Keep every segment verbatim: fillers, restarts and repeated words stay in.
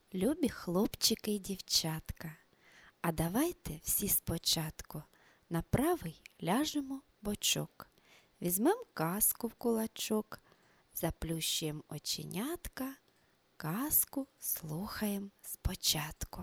Любі хлопчики й дівчатка, а давайте всі спочатку на правий ляжемо бочок, візьмем казку в кулачок, заплющуєм оченятка, казку слухаєм спочатку.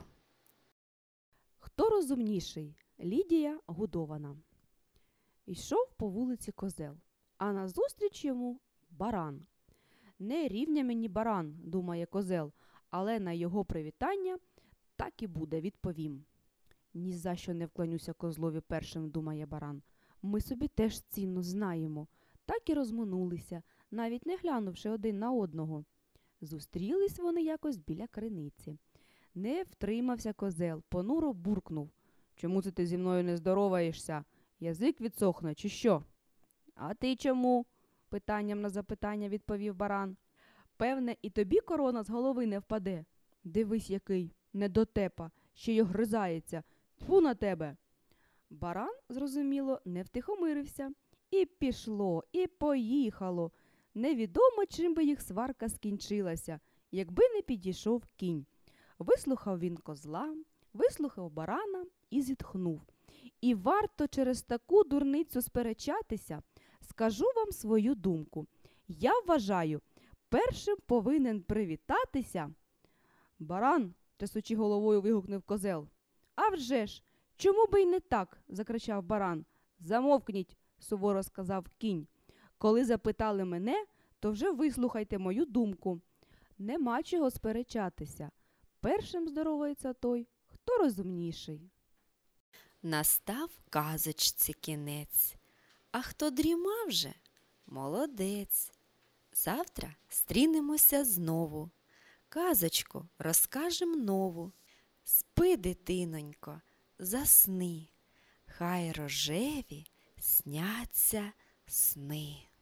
Хто розумніший? Лідія Годована. Йшов по вулиці козел, а назустріч йому баран. Не рівня мені баран, думає козел, але на його привітання так і буде, відповім. Ні за що не вклонюся козлові першим, думає баран. Ми собі теж ціну знаємо. Так і розминулися, навіть не глянувши один на одного. Зустрілись вони якось біля криниці. Не втримався козел, понуро буркнув. Чому це ти зі мною не здороваєшся? Язик відсохне, чи що? А ти чому? Питанням на запитання відповів баран. Певне, і тобі корона з голови не впаде. Дивись, який, недотепа, ще й огризається. Тьфу на тебе. Баран, зрозуміло, не втихомирився. І пішло, і поїхало. Невідомо, чим би їх сварка скінчилася, якби не підійшов кінь. Вислухав він козла, вислухав барана і зітхнув. І варто через таку дурницю сперечатися, скажу вам свою думку. Я вважаю, першим повинен привітатися. Баран, трясучи головою, вигукнув козел. А вже ж, чому би й не так? Закричав баран. Замовкніть, суворо сказав кінь. Коли запитали мене, то вже вислухайте мою думку. Нема чого сперечатися. Першим здоровається той, хто розумніший. Настав казочці кінець, а хто дрімав же, молодець. Завтра стрінемося знову, казочку розкажем нову. Спи, дитинонько, засни, хай рожеві сняться сни.